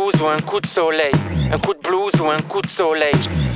blues ou un coup de soleil. Un coup de blues ou un coup de soleil.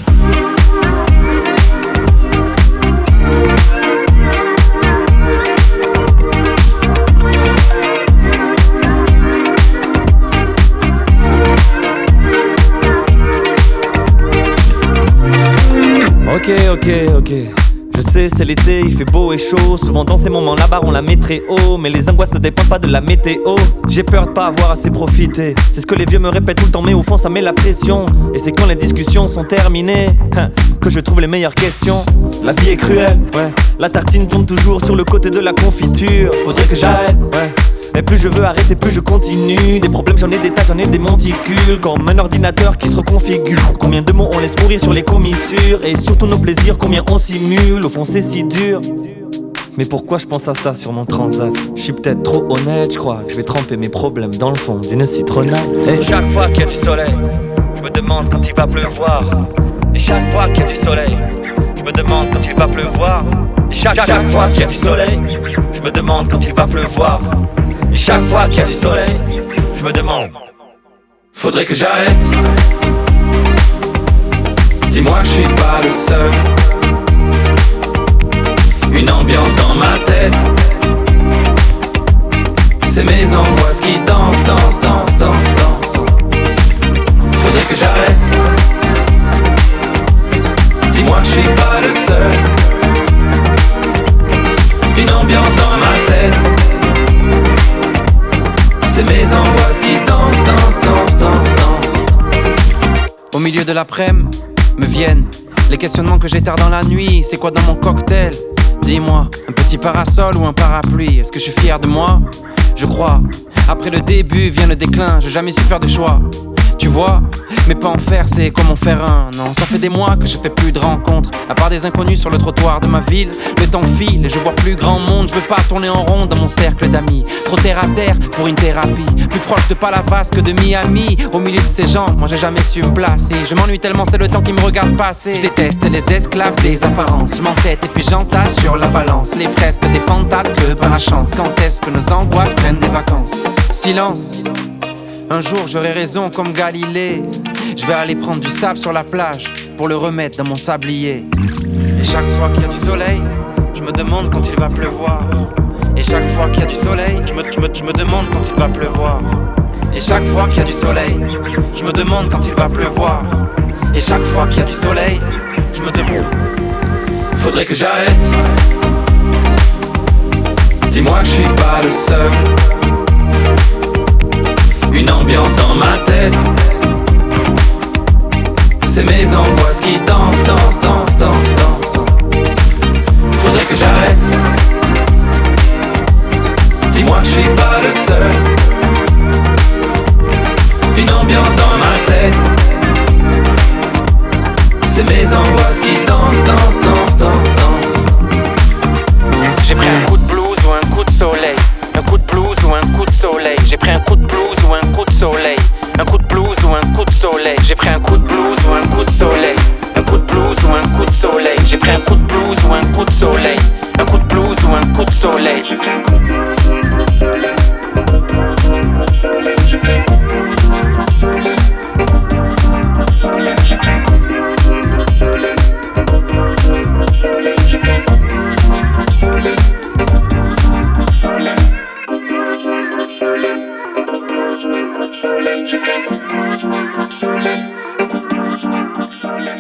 Ok. Je sais, c'est l'été, il fait beau et chaud. Souvent dans ces moments là-bas on la met très haut. Mais les angoisses ne dépendent pas de la météo. J'ai peur de pas avoir assez profité. C'est ce que les vieux me répètent tout le temps, mais au fond ça met la pression. Et c'est quand les discussions sont terminées que je trouve les meilleures questions. La vie est cruelle, ouais. La tartine tombe toujours sur le côté de la confiture. Faudrait que j'arrête, ouais. Mais plus je veux arrêter, plus je continue. Des problèmes, j'en ai des tas, j'en ai des monticules. Comme un ordinateur qui se reconfigure. Combien de mots on laisse mourir sur les commissures. Et surtout nos plaisirs, combien on simule. Au fond c'est si dur. Mais pourquoi je pense à ça sur mon transat? Je suis peut-être trop honnête, je crois que je vais tremper mes problèmes dans le fond d'une citronnade. Hey. Chaque fois qu'il y a du soleil, je me demande quand il va pleuvoir. Et chaque fois qu'il y a du soleil, je me demande quand il va pleuvoir. Et chaque fois qu'il y a du soleil, je me demande quand il va pleuvoir. Et chaque fois qu'il y a du soleil, je me demande. Faudrait que j'arrête. Dis-moi que je suis pas le seul. Une ambiance dans ma tête. C'est mes angoisses qui dansent. Faudrait que j'arrête. Dis-moi que je suis pas le seul. Une ambiance dans ma tête. C'est mes angoisses qui dansent. Au milieu de l'après-midi, me viennent les questionnements que j'éteins dans la nuit. C'est quoi dans mon cocktail? Dis-moi, un petit parasol ou un parapluie? Est-ce que je suis fier de moi? Je crois. Après le début vient le déclin, j'ai jamais su faire de choix. Tu vois, mais pas en faire, c'est comme en faire un. Non, ça fait des mois que je fais plus de rencontres. À part des inconnus sur le trottoir de ma ville. Le temps file et je vois plus grand monde. Je veux pas tourner en rond dans mon cercle d'amis. Trop terre à terre pour une thérapie. Plus proche de Palavas que de Miami. Au milieu de ces gens, moi j'ai jamais su me placer. Je m'ennuie tellement, c'est le temps qui me regarde passer. Je déteste les esclaves des apparences. Je m'entête et puis j'entasse sur la balance. Les fresques des fantasmes, que par la chance. Quand est-ce que nos angoisses prennent des vacances? Silence. Un jour j'aurai raison comme Galilée. Je vais aller prendre du sable sur la plage pour le remettre dans mon sablier. Et chaque fois qu'il y a du soleil, je me demande quand il va pleuvoir. Et chaque fois qu'il y a du soleil, je me demande quand il va pleuvoir. Et chaque fois qu'il y a du soleil, je me demande quand il va pleuvoir. Et chaque fois qu'il y a du soleil, je me demande. Faudrait que j'arrête. Dis-moi que je suis pas le seul. Une ambiance dans ma tête. C'est mes angoisses qui dansent. Faudrait que j'arrête. Dis-moi que je suis pas le seul. Une ambiance dans ma tête. C'est mes angoisses qui dansent. J'ai pris un coup de blues ou un coup de soleil. Un coup de blues ou un coup de soleil. J'ai pris un coup de blues ou un coup de soleil. Un coup de blues ou un coup de soleil. J'ai pris un coup de blues ou un coup de soleil. Un coup de blues ou un coup de soleil. J'ai pris un coup de blues ou un coup de soleil. Un coup de blues ou un coup de soleil. J'ai pris un coup de blues ou un coup de soleil. Un coup de blues ou un coup de soleil. J'ai pris un coup de blues ou un coup de soleil. Un coup de blues ou un coup de soleil. J'ai pris un coup de blues ou un coup de soleil. Un coup de blues ou un coup de soleil. J'ai pris un coup de blues ou un coup de soleil. Un coup de blues ou un coup de soleil. Un coup de blues ou un coup de soleil. Un coup de blues ou un coup de soleil. J'ai pris un coup de blues ou un coup de soleil. Un coup de blues ou un coup de soleil.